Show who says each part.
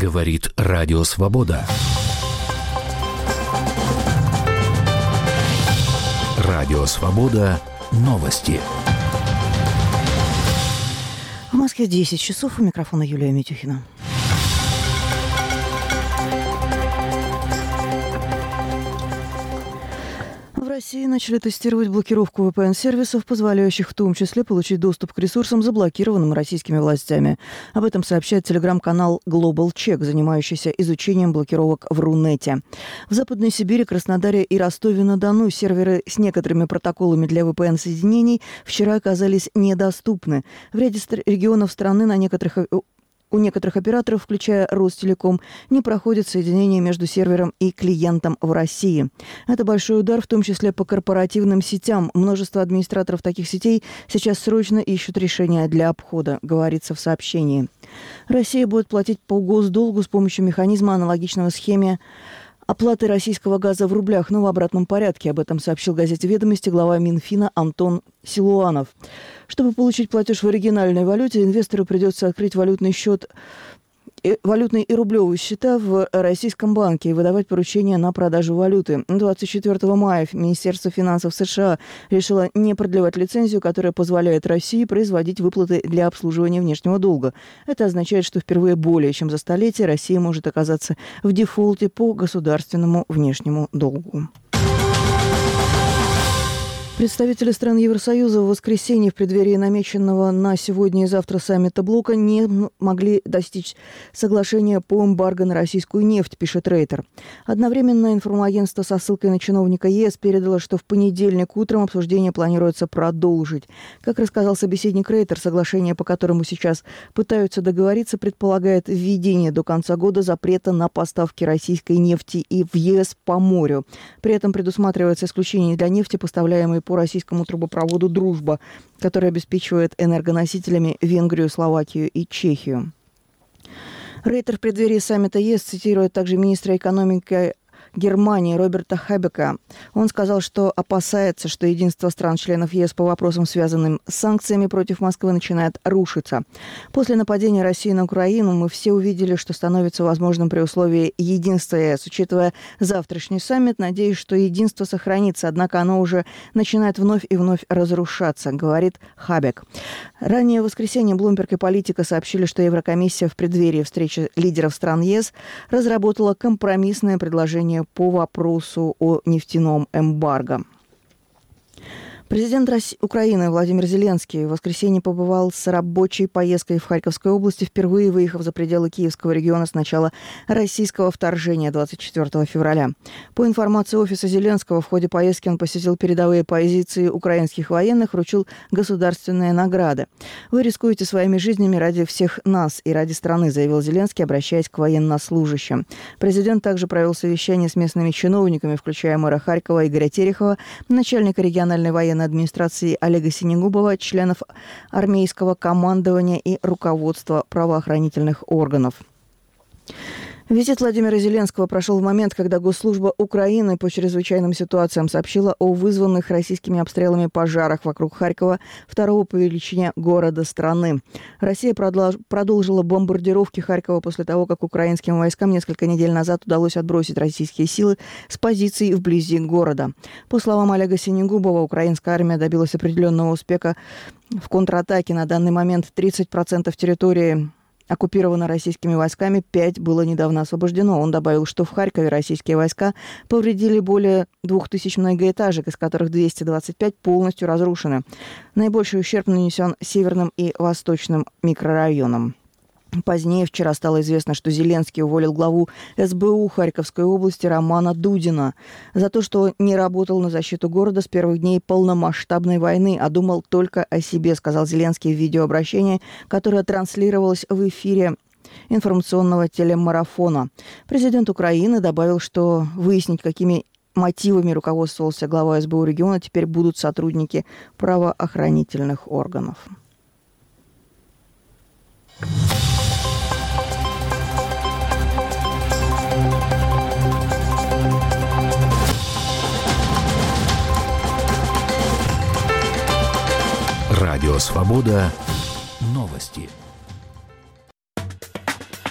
Speaker 1: Говорит Радио Свобода. Радио Свобода. Новости.
Speaker 2: В Москве 10 часов. У микрофона Юлия Митюхина. В России начали тестировать блокировку VPN-сервисов, позволяющих в том числе получить доступ к ресурсам, заблокированным российскими властями. Об этом сообщает телеграм-канал Global Check, занимающийся изучением блокировок в Рунете. В Западной Сибири, Краснодаре и Ростове-на-Дону серверы с некоторыми протоколами для VPN-соединений вчера оказались недоступны. В ряде регионов страны у некоторых операторов, включая Ростелеком, не проходит соединение между сервером и клиентом в России. Это большой удар, в том числе по корпоративным сетям. Множество администраторов таких сетей сейчас срочно ищут решения для обхода, говорится в сообщении. Россия будет платить по госдолгу с помощью механизма, аналогичного схеме оплаты российского газа в рублях, но в обратном порядке. Об этом сообщил газете «Ведомости» глава Минфина Антон Силуанов. Чтобы получить платеж в оригинальной валюте, инвестору придется открыть валютный и рублевые счета в российском банке и выдавать поручения на продажу валюты. 24 мая Министерство финансов США решило не продлевать лицензию, которая позволяет России производить выплаты для обслуживания внешнего долга. Это означает, что впервые более чем за столетие Россия может оказаться в дефолте по государственному внешнему долгу. Представители стран Евросоюза в воскресенье в преддверии намеченного на сегодня и завтра саммита блока не могли достичь соглашения по эмбарго на российскую нефть, пишет Рейтер. Одновременно информагентство со ссылкой на чиновника ЕС передало, что в понедельник утром обсуждение планируется продолжить. Как рассказал собеседник Рейтер, соглашение, по которому сейчас пытаются договориться, предполагает введение до конца года запрета на поставки российской нефти и в ЕС по морю. При этом предусматривается исключение для нефти, поставляемой по российскому трубопроводу «Дружба», который обеспечивает энергоносителями Венгрию, Словакию и Чехию. Рейтер в преддверии саммита ЕС цитирует также министра экономики Германии Роберта Хабека. Он сказал, что опасается, что единство стран-членов ЕС по вопросам, связанным с санкциями против Москвы, начинает рушиться. После нападения России на Украину мы все увидели, что становится возможным при условии единства ЕС. Учитывая завтрашний саммит, надеюсь, что единство сохранится, однако оно уже начинает вновь и вновь разрушаться, говорит Хабек. Ранее в воскресенье Bloomberg и Политика сообщили, что Еврокомиссия в преддверии встречи лидеров стран ЕС разработала компромиссное предложение по вопросу о нефтяном эмбарго. Президент Украины Владимир Зеленский в воскресенье побывал с рабочей поездкой в Харьковской области, впервые выехав за пределы Киевского региона с начала российского вторжения 24 февраля. По информации офиса Зеленского, в ходе поездки он посетил передовые позиции украинских военных, вручил государственные награды. «Вы рискуете своими жизнями ради всех нас и ради страны», заявил Зеленский, обращаясь к военнослужащим. Президент также провел совещание с местными чиновниками, включая мэра Харькова Игоря Терехова, начальника региональной военной администрации Олега Синегубова, членов армейского командования и руководства правоохранительных органов. Визит Владимира Зеленского прошел в момент, когда Госслужба Украины по чрезвычайным ситуациям сообщила о вызванных российскими обстрелами пожарах вокруг Харькова, второго по величине города страны. Россия продолжила бомбардировки Харькова после того, как украинским войскам несколько недель назад удалось отбросить российские силы с позиций вблизи города. По словам Олега Синегубова, украинская армия добилась определенного успеха в контратаке. На данный момент 30% территории оккупировано российскими войсками, 5 было недавно освобождено. Он добавил, что в Харькове российские войска повредили более 2000 многоэтажек, из которых 225 полностью разрушены. Наибольший ущерб нанесен северным и восточным микрорайонам. Позднее вчера стало известно, что Зеленский уволил главу СБУ Харьковской области Романа Дудина за то, что не работал на защиту города с первых дней полномасштабной войны, а думал только о себе, сказал Зеленский в видеообращении, которое транслировалось в эфире информационного телемарафона. Президент Украины добавил, что выяснить, какими мотивами руководствовался глава СБУ региона, теперь будут сотрудники правоохранительных органов.
Speaker 1: Радио «Свобода».